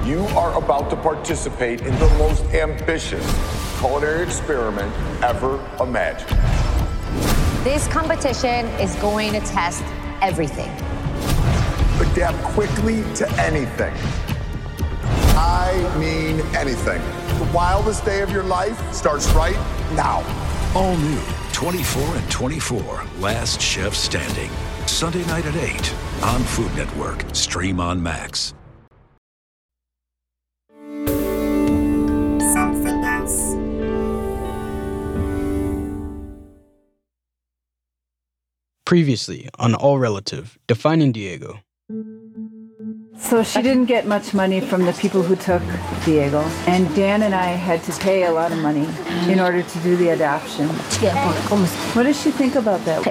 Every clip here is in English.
You are about to participate in the most ambitious culinary experiment ever imagined. This competition is going to test everything. Adapt quickly to anything. I mean anything. The wildest day of your life starts right now. All new 24 and 24, Last Chef Standing. Sunday night at 8 on Food Network. Stream on Max. Something else. Previously on All Relative, defining Diego. So she didn't get much money from the people who took Diego, and Dan and I had to pay a lot of money in order to do the adoption. What does she think about that?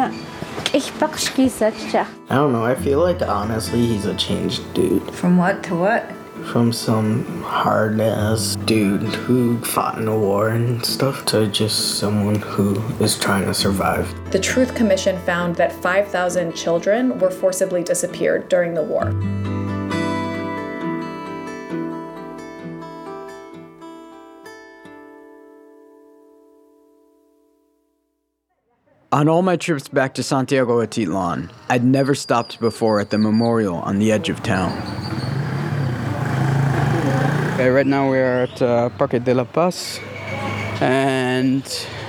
I don't know, I feel like honestly he's a changed dude. From what to what? From some hard-ass dude who fought in a war and stuff to just someone who is trying to survive. The Truth Commission found that 5,000 children were forcibly disappeared during the war. On all my trips back to Santiago Atitlan, I'd never stopped before at the memorial on the edge of town. Okay, right now we are at Parque de la Paz, and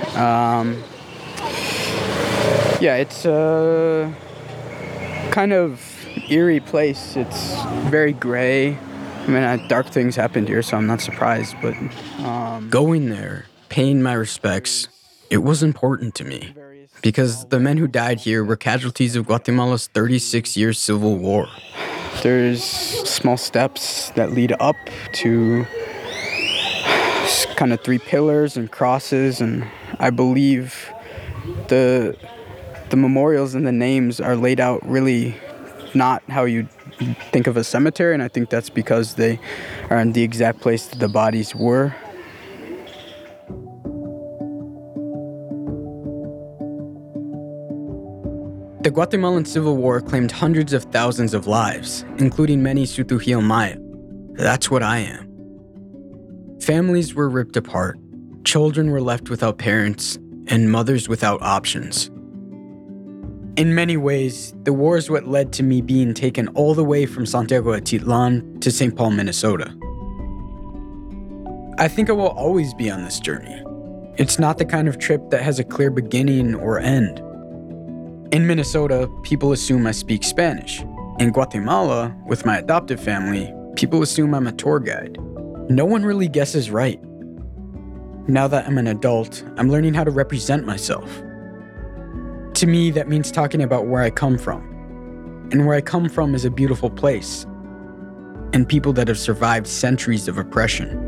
it's a kind of eerie place. It's very gray. I mean, dark things happened here, so I'm not surprised, but going there, paying my respects, it was important to me. Because the men who died here were casualties of Guatemala's 36-year civil war. There's small steps that lead up to kind of 3 pillars and crosses, and I believe the memorials and the names are laid out really not how you think of a cemetery, and I think that's because they are in the exact place that the bodies were. The Guatemalan Civil War claimed hundreds of thousands of lives, including many Tz'utujil Maya. That's what I am. Families were ripped apart, children were left without parents, and mothers without options. In many ways, the war is what led to me being taken all the way from Santiago Atitlan to St. Paul, Minnesota. I think I will always be on this journey. It's not the kind of trip that has a clear beginning or end. In Minnesota, people assume I speak Spanish. In Guatemala, with my adoptive family, people assume I'm a tour guide. No one really guesses right. Now that I'm an adult, I'm learning how to represent myself. To me, that means talking about where I come from. And where I come from is a beautiful place. And people that have survived centuries of oppression.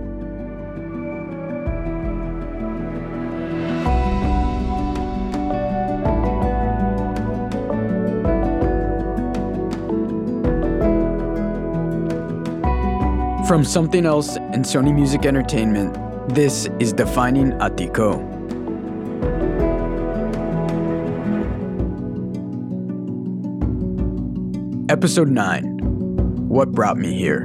From Something Else and Sony Music Entertainment, this is Defining Atiko. Episode 9, What Brought Me Here.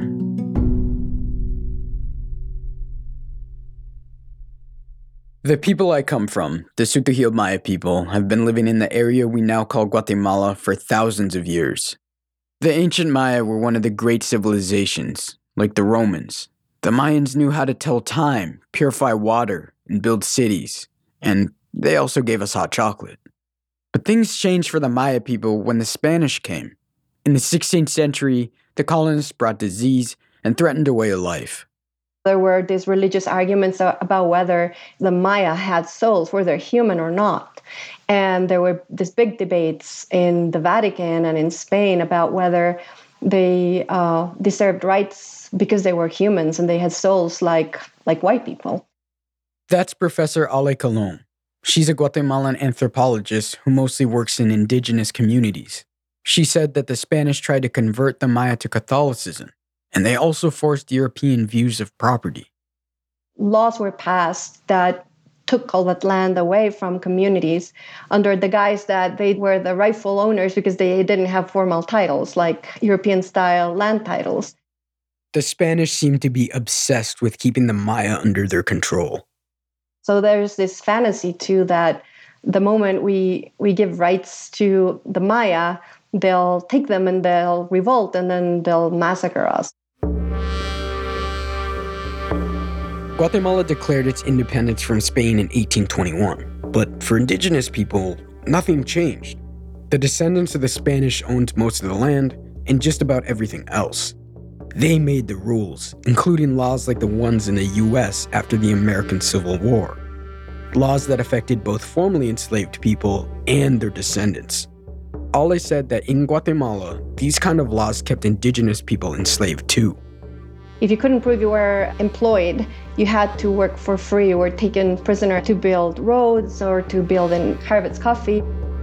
The people I come from, the Tz'utujil Maya people, have been living in the area we now call Guatemala for thousands of years. The ancient Maya were one of the great civilizations. Like the Romans, the Mayans knew how to tell time, purify water, and build cities, and they also gave us hot chocolate. But things changed for the Maya people when the Spanish came. In the 16th century, the colonists brought disease and threatened a way of life. There were these religious arguments about whether the Maya had souls, whether they're human or not. And there were these big debates in the Vatican and in Spain about whether they deserved rights because they were humans and they had souls like white people. That's Professor Ale Colon. She's a Guatemalan anthropologist who mostly works in indigenous communities. She said that the Spanish tried to convert the Maya to Catholicism, and they also forced European views of property. Laws were passed that took all that land away from communities under the guise that they were the rightful owners because they didn't have formal titles like European-style land titles. the Spanish seemed to be obsessed with keeping the Maya under their control. So there's this fantasy too that the moment we give rights to the Maya, they'll take them and they'll revolt and then they'll massacre us. Guatemala declared its independence from Spain in 1821, but for indigenous people, nothing changed. The descendants of the Spanish owned most of the land and just about everything else. They made the rules, including laws like the ones in the US after the American Civil War. Laws that affected both formerly enslaved people and their descendants. Ale said that in Guatemala, these kind of laws kept indigenous people enslaved too. If you couldn't prove you were employed, you had to work for free or taken prisoner to build roads or to build and harvest coffee.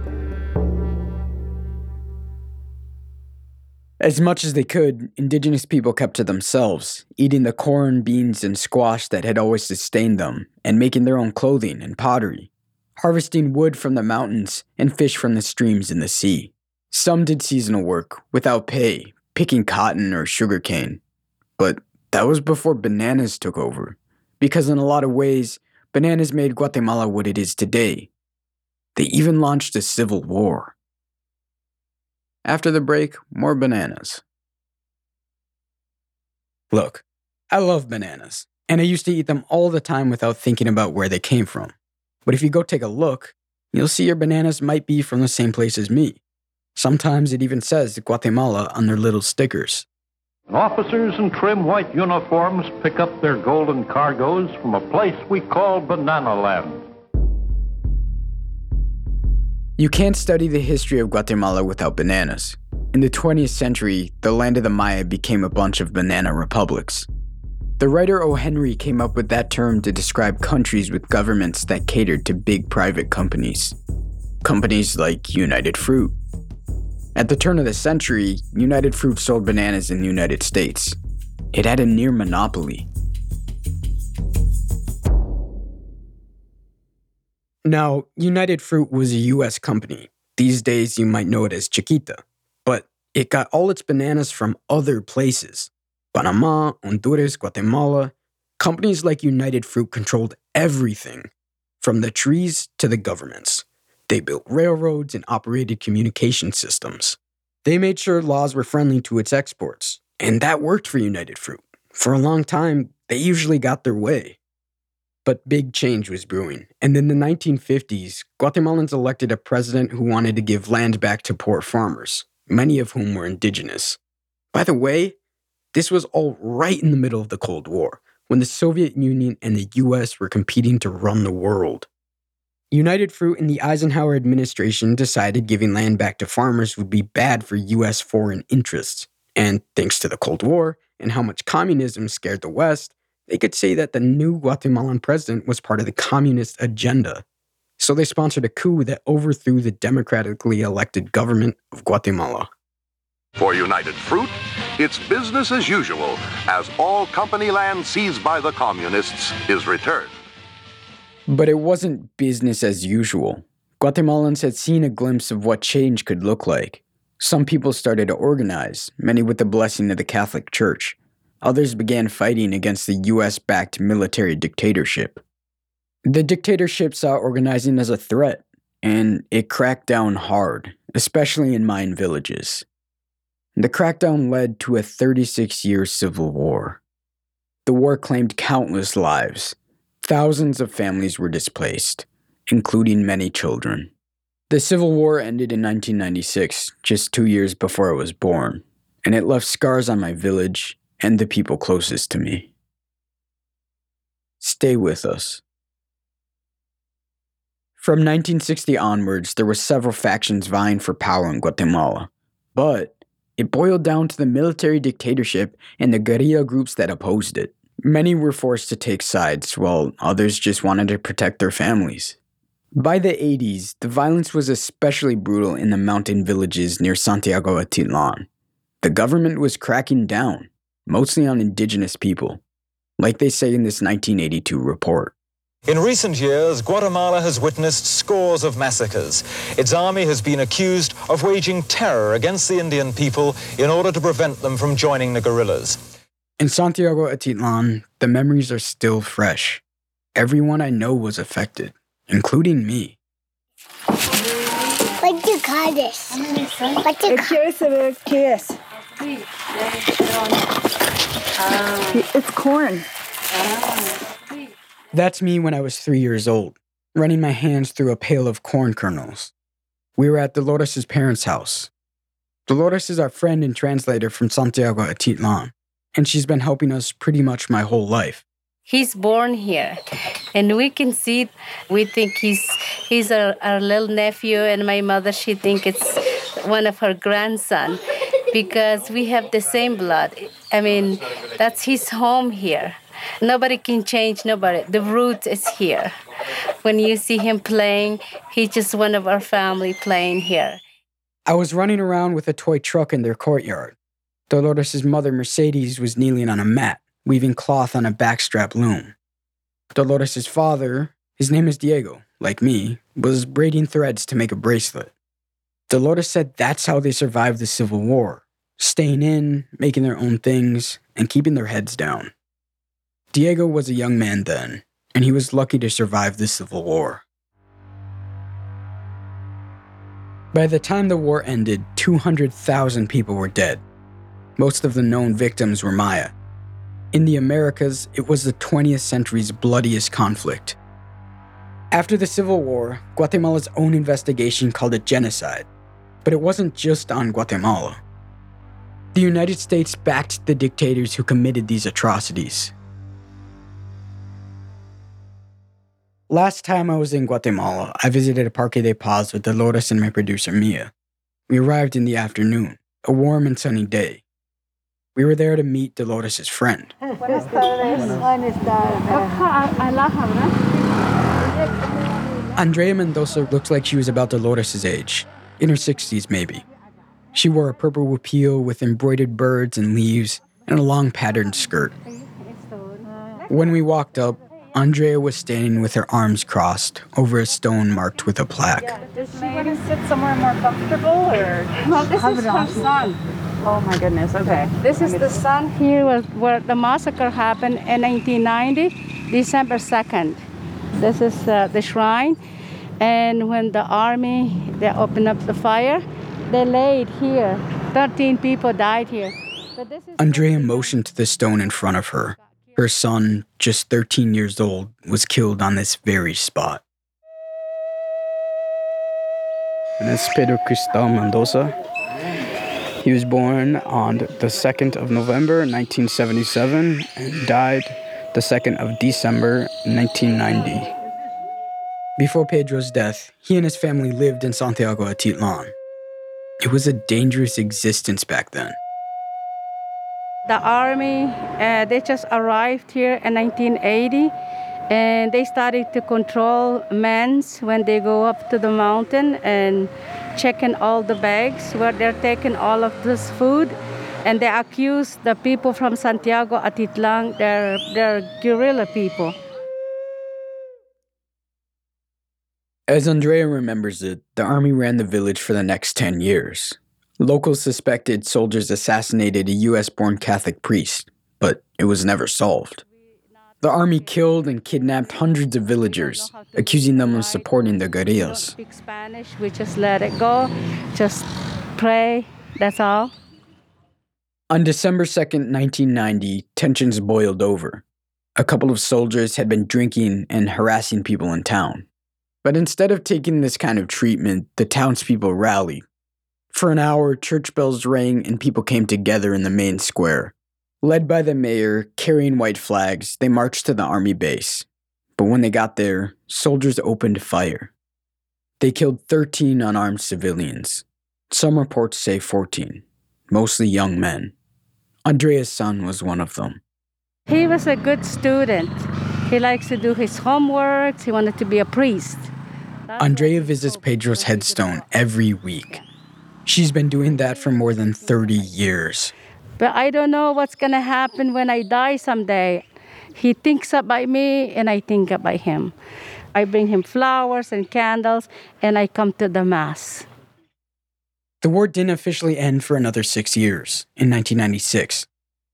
As much as they could, indigenous people kept to themselves, eating the corn, beans, and squash that had always sustained them, and making their own clothing and pottery, harvesting wood from the mountains and fish from the streams in the sea. Some did seasonal work, without pay, picking cotton or sugarcane. But that was before bananas took over, because in a lot of ways, bananas made Guatemala what it is today. They even launched a civil war. After the break, more bananas. Look, I love bananas, and I used to eat them all the time without thinking about where they came from. But if you go take a look, you'll see your bananas might be from the same place as me. Sometimes it even says Guatemala on their little stickers. Officers in trim white uniforms pick up their golden cargoes from a place we call Banana Land. You can't study the history of Guatemala without bananas. In the 20th century, the land of the Maya became a bunch of banana republics. The writer O. Henry came up with that term to describe countries with governments that catered to big private companies. Companies like United Fruit. At the turn of the century, United Fruit sold bananas in the United States. It had a near monopoly. Now, United Fruit was a US company. These days, you might know it as Chiquita. But it got all its bananas from other places. Panama, Honduras, Guatemala. Companies like United Fruit controlled everything, from the trees to the governments. They built railroads and operated communication systems. They made sure laws were friendly to its exports, and that worked for United Fruit. For a long time, they usually got their way. But big change was brewing, and in the 1950s, Guatemalans elected a president who wanted to give land back to poor farmers, many of whom were indigenous. By the way, this was all right in the middle of the Cold War, when the Soviet Union and the US were competing to run the world. United Fruit and the Eisenhower administration decided giving land back to farmers would be bad for US foreign interests. And thanks to the Cold War and how much communism scared the West, they could say that the new Guatemalan president was part of the communist agenda. So they sponsored a coup that overthrew the democratically elected government of Guatemala. For United Fruit, it's business as usual, as all company land seized by the communists is returned. But it wasn't business as usual. Guatemalans had seen a glimpse of what change could look like. Some people started to organize, many with the blessing of the Catholic Church. Others began fighting against the US-backed military dictatorship. The dictatorship saw organizing as a threat, and it cracked down hard, especially in Mayan villages. The crackdown led to a 36-year civil war. The war claimed countless lives. Thousands of families were displaced, including many children. The Civil War ended in 1996, just 2 years before I was born, and it left scars on my village and the people closest to me. Stay with us. From 1960 onwards, there were several factions vying for power in Guatemala, but it boiled down to the military dictatorship and the guerrilla groups that opposed it. Many were forced to take sides, while others just wanted to protect their families. By the 80s, the violence was especially brutal in the mountain villages near Santiago Atitlan. The government was cracking down, mostly on indigenous people, like they say in this 1982 report. In recent years, Guatemala has witnessed scores of massacres. Its army has been accused of waging terror against the Indian people in order to prevent them from joining the guerrillas. In Santiago Atitlan, the memories are still fresh. Everyone I know was affected, including me. What do you call this? What do you call this? It's corn. That's me when I was 3 years old, running my hands through a pail of corn kernels. We were at Dolores' parents' house. Dolores is our friend and translator from Santiago Atitlan, and she's been helping us pretty much my whole life. He's born here, and we can see, we think he's our little nephew, and my mother, she thinks it's one of her grandson, because we have the same blood. I mean, that's his home here. Nobody can change nobody. The root is here. When you see him playing, he's just one of our family playing here. I was running around with a toy truck in their courtyard. Dolores' mother, Mercedes, was kneeling on a mat, weaving cloth on a backstrap loom. Dolores' father, his name is Diego, like me, was braiding threads to make a bracelet. Dolores said that's how they survived the Civil War, staying in, making their own things, and keeping their heads down. Diego was a young man then, and he was lucky to survive the Civil War. By the time the war ended, 200,000 people were dead. Most of the known victims were Maya. In the Americas, it was the 20th century's bloodiest conflict. After the Civil War, Guatemala's own investigation called it genocide. But it wasn't just on Guatemala. The United States backed the dictators who committed these atrocities. Last time I was in Guatemala, I visited a Parque de Paz with Dolores and my producer Mia. We arrived in the afternoon, a warm and sunny day. We were there to meet Dolores' friend. Andrea Mendoza looked like she was about Dolores' age, in her 60s maybe. She wore a purple huipil with embroidered birds and leaves and a long patterned skirt. When we walked up, Andrea was standing with her arms crossed over a stone marked with a plaque. Does she want to sit somewhere more comfortable, or? No, this is her son. Oh my goodness, okay. This is the son here where the massacre happened in 1990, December 2nd. This is the shrine. And when the army, they opened up the fire, they laid here. 13 people died here. Andrea motioned to the stone in front of her. Her son, just 13 years old, was killed on this very spot. And that's Pedro Cristal Mendoza. He was born on the 2nd of November, 1977, and died the 2nd of December, 1990. Before Pedro's death, he and his family lived in Santiago Atitlan. It was a dangerous existence back then. The army, they just arrived here in 1980, and they started to control men when they go up to the mountain and checking all the bags where they're taking all of this food. And they accuse the people from Santiago Atitlan, they're guerrilla people. As Andrea remembers it, the army ran the village for the next 10 years. Locals suspected soldiers assassinated a U.S.-born Catholic priest, but it was never solved. The army killed and kidnapped hundreds of villagers, accusing them of supporting the guerrillas. Speak Spanish, we just let it go, just pray, that's all. On December 2nd, 1990, tensions boiled over. A couple of soldiers had been drinking and harassing people in town. But instead of taking this kind of treatment, the townspeople rallied. For an hour, church bells rang and people came together in the main square. Led by the mayor, carrying white flags, they marched to the army base. But when they got there, soldiers opened fire. They killed 13 unarmed civilians. Some reports say 14, mostly young men. Andrea's son was one of them. He was a good student. He likes to do his homework. He wanted to be a priest. Andrea visits Pedro's headstone every week. She's been doing that for more than 30 years. But I don't know what's going to happen when I die someday. He thinks about me, and I think about him. I bring him flowers and candles, and I come to the Mass. The war didn't officially end for another 6 years, in 1996.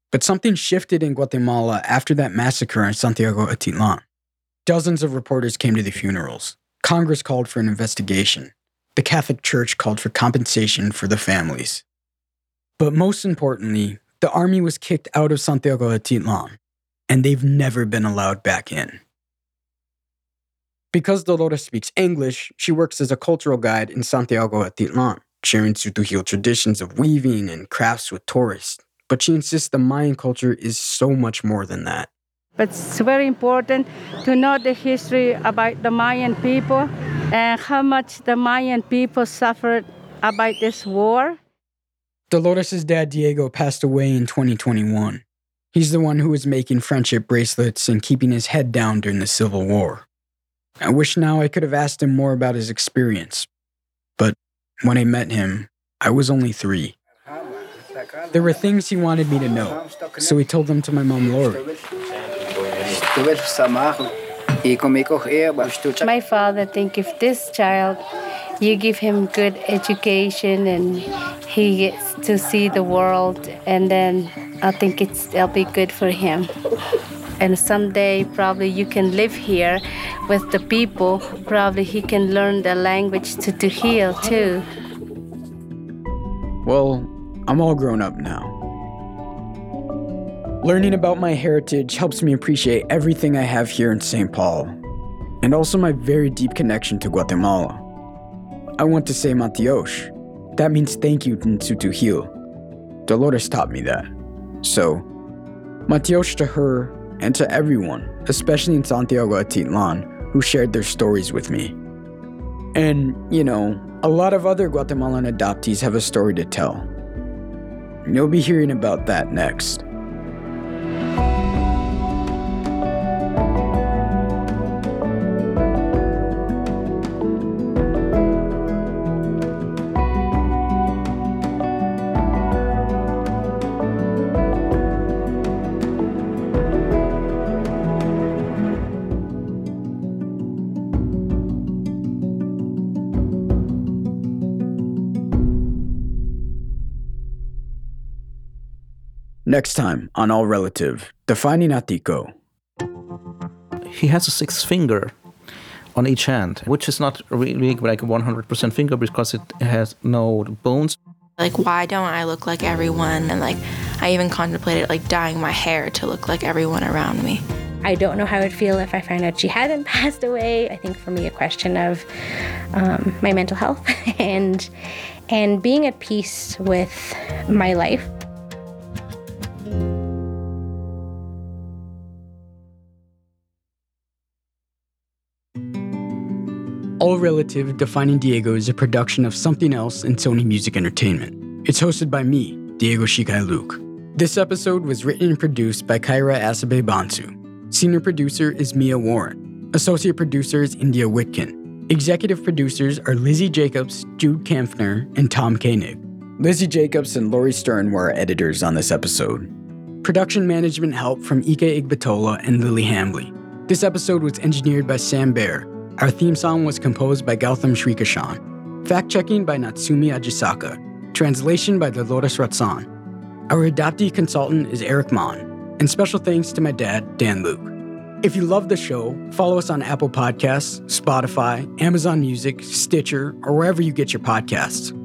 But something shifted in Guatemala after that massacre in Santiago Atitlan. Dozens of reporters came to the funerals. Congress called for an investigation. The Catholic Church called for compensation for the families. But most importantly, the army was kicked out of Santiago Atitlan, and they've never been allowed back in. Because Dolores speaks English, she works as a cultural guide in Santiago Atitlan, sharing Tz'utujil traditions of weaving and crafts with tourists. But she insists the Mayan culture is so much more than that. But it's very important to know the history about the Mayan people and how much the Mayan people suffered about this war. Dolores' dad, Diego, passed away in 2021. He's the one who was making friendship bracelets and keeping his head down during the Civil War. I wish now I could have asked him more about his experience. But when I met him, I was only 3. There were things he wanted me to know, so he told them to my mom, Lori. My father think if this child, you give him good education and he gets to see the world, and then I think it'll be good for him. And someday probably you can live here with the people. Probably he can learn the language to heal too. Well, I'm all grown up now. Learning about my heritage helps me appreciate everything I have here in St. Paul, and also my very deep connection to Guatemala. I want to say Matiosh. That means thank you in Tz'utujil. Dolores taught me that. So, Matiosh to her and to everyone, especially in Santiago Atitlan, who shared their stories with me. And, you know, a lot of other Guatemalan adoptees have a story to tell. You'll be hearing about that next. Next time on All Relative, defining Atiko. He has a 6th finger on each hand, which is not really like a 100% finger because it has no bones. Like, why don't I look like everyone? And like, I even contemplated like dyeing my hair to look like everyone around me. I don't know how I'd feel if I found out she hadn't passed away. I think for me a question of my mental health and being at peace with my life. All Relative, Defining Diego is a production of Something Else and Sony Music Entertainment. It's hosted by me, Diego Shikai Luke. This episode was written and produced by Kyra Asabe Bansu. Senior producer is Mia Warren. Associate producer is India Whitkin. Executive producers are Lizzie Jacobs, Jude Kampfner, and Tom Koenig. Lizzie Jacobs and Lori Stern were our editors on this episode. Production management help from Ike Igbatola and Lily Hambley. This episode was engineered by Sam Baer. Our theme song was composed by Gautam Srikishan. Fact-checking by Natsumi Ajisaka. Translation by Dolores Ratsan. Our adoptee consultant is Eric Mon. And special thanks to my dad, Dan Luke. If you love the show, follow us on Apple Podcasts, Spotify, Amazon Music, Stitcher, or wherever you get your podcasts.